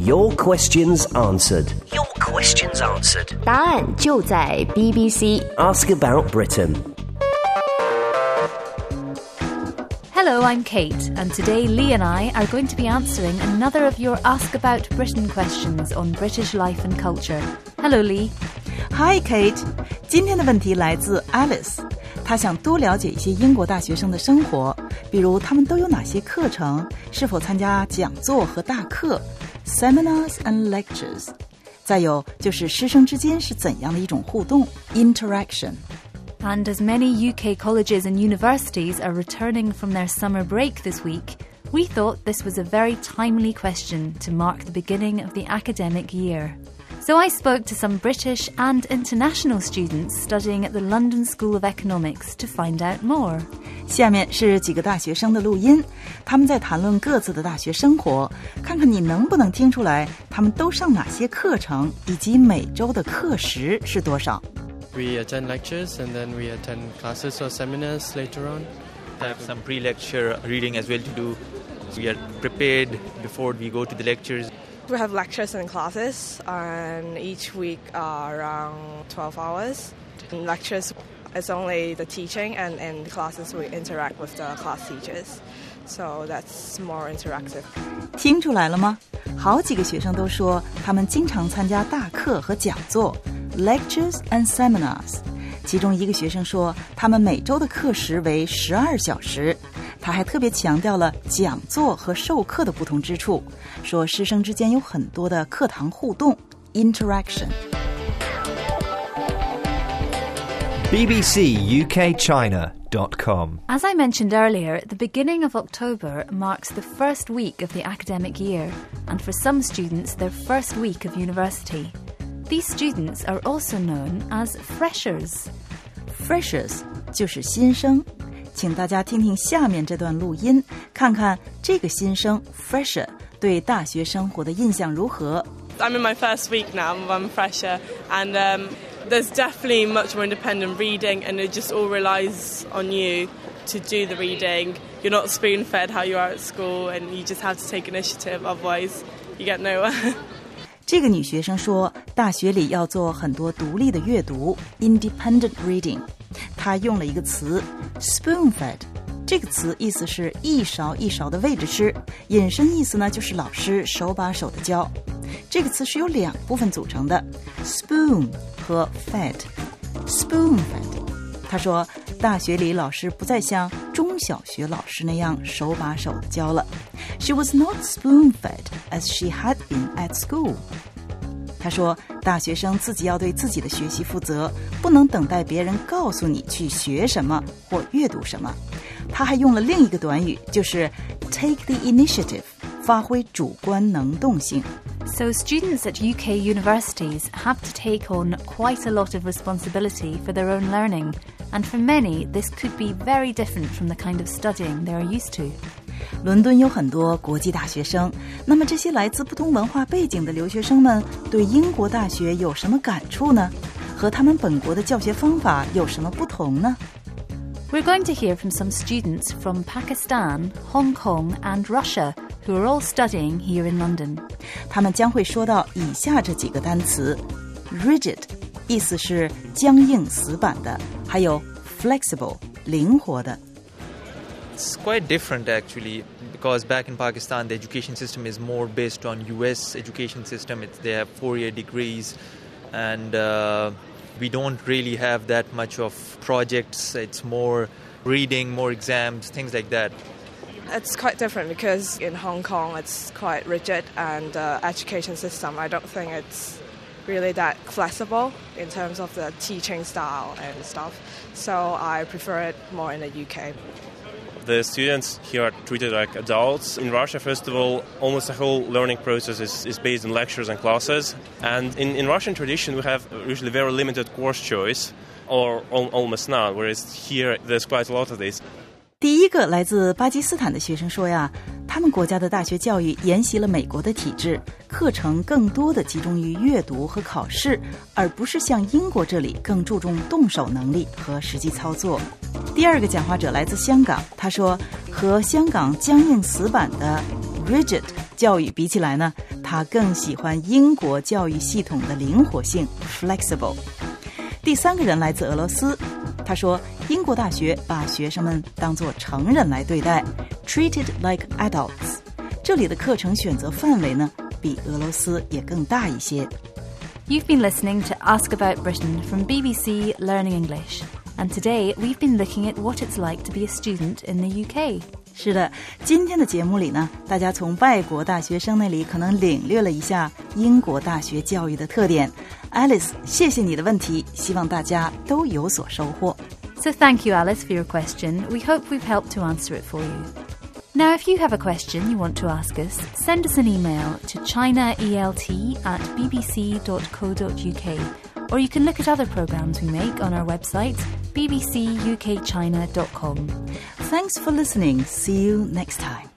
Your questions answered. Your questions answered. 答案就在 BBC Ask About Britain. Hello, I'm Kate, and today Lee and I are going to be answering another of your Ask About Britain questions on British life and culture. Hello, Lee. Hi, Kate. 今天的问题来自 Alice， 她想多了解一些英国大学生的生活，比如他们都有哪些课程，是否参加讲座和大课 Seminars and lectures， 再有就是师生之间是怎样的一种互动 Interaction。And as many UK colleges and universities are returning from their summer break this week, we thought this was a very timely question to mark the beginning of the academic year. So I spoke to some British and international students studying at the London School of Economics to find out more. 下面是几个大学生的录音，他们在谈论各自的大学生活，看看你能不能听出来他们都上哪些课程，以及每周的课时是多少。 We attend lectures and then we attend classes or seminars later on. I have some pre-lecture reading as well to do. We are prepared before we go to the lectures. We have lectures and classes, and each week are around 12 hours. In lectures, it's only the teaching, and in classes we interact with the class teachers. So that's more interactive. 听出来了吗？好几个学生都说他们经常参加大课和讲座 Lectures and Seminars。 其中一个学生说他们每周的课时为12小时，他还特别强调了讲座和授课的不同之处，说师生之间有很多的课堂互动 Interaction。 bbcukchina.com As I mentioned earlier, the beginning of October marks the first week of the academic year, and for some students, their first week of university. These students are also known as freshers. Freshers 就是新生，请大家听听下面这段录音，看看这个新生 Fresher 对大学生活的印象如何。 I'm in my first week now, I'm a fresher, and there's definitely much more independent reading, and it just all relies on you to do the reading. You're not spoon-fed how you are at school, and you just have to take initiative, otherwise you get nowhere. 这个女学生说大学里要做很多独立的阅读 Independent reading。 她用了一个词 spoon-fed， 这个词意思是一勺一勺的喂着吃，引申意思呢就是老师手把手的教。这个词是由两部分组成的 spoon 和 fed。 spoon-fed， 她说大学里老师不再像中小学老师那样手把手的教了。 She was not spoon-fed as she had been at school。 她说大学生自己要对自己的学习负责，不能等待别人告诉你去学什么或阅读什么。她还用了另一个短语，就是 take the initiative， 发挥主观能动性。 So students at UK universities have to take on quite a lot of responsibility for their own learning, and for many, this could be very different from the kind of studying they are used to. 伦敦有很多国际大学生，那么这些来自不同文化背景的留学生们对英国大学有什么感触呢？和他们本国的教学方法有什么不同呢？ We're going to hear from some students from Pakistan, Hong Kong and Russia who are all studying here in London. 他们将会说到以下这几个单词 rigid 意思是僵硬死板的，还有 flexible 灵活的。 It's quite different actually, because back in Pakistan the education system is more based on US education system. They have 4-year degrees, and we don't really have that much of projects. It's more reading, more exams, things like that. It's quite different because in Hong Kong it's quite rigid, and education system, I don't think it's really that flexible in terms of the teaching style and stuff. So I prefer it more in the UK. The students here are treated like adults. In Russia, first of all, almost the whole learning process is based on lectures and classes. And in Russian tradition, we have usually very limited course choice, or almost none, whereas here there's quite a lot of this. 第一个来自巴基斯坦的学生说呀，他们国家的大学教育沿袭了美国的体制，课程更多的集中于阅读和考试，而不是像英国这里更注重动手能力和实际操作。第二个讲话者来自香港，他说和香港僵硬死板的 rigid 教育比起来呢， 他更喜欢英国教育系统的灵活性 flexible。 第3个人来自俄罗斯，他说英国大学把学生们当作成人来对待 treated like adults。 这里的课程选择范围呢比俄罗斯也更大一些。 You've been listening to Ask About Britain from BBC Learning English, and today we've been looking at what it's like to be a student in the UK. 是的，今天的节目里呢，大家从外国大学生那里可能领略了一下英国大学教育的特点。 Alice， 谢谢你的问题，希望大家都有所收获。 So thank you, Alice, for your question. We hope we've helped to answer it for you. Now, if you have a question you want to ask us, send us an email to chinaelt@bbc.co.uk, or you can look at other programmes we make on our website, bbcukchina.com. Thanks for listening. See you next time.